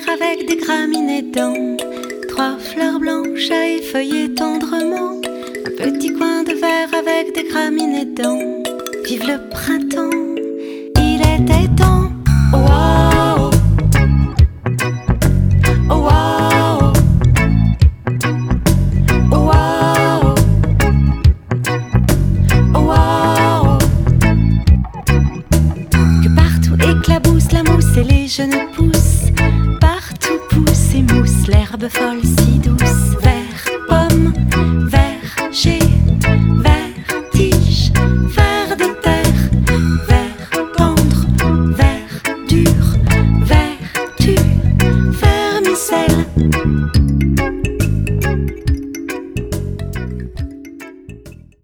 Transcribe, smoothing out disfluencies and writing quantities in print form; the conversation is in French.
avec des graminées dedans. 3 fleurs blanches à effeuiller tendrement. Un petit coin de verre avec des graminées dedans. Vive le printemps, il était temps. Oh wow, oh wow, oh wow, oh wow. Que partout éclabousse la mousse et les jeunes pousses. Partout pousse et mousse l'herbe folle si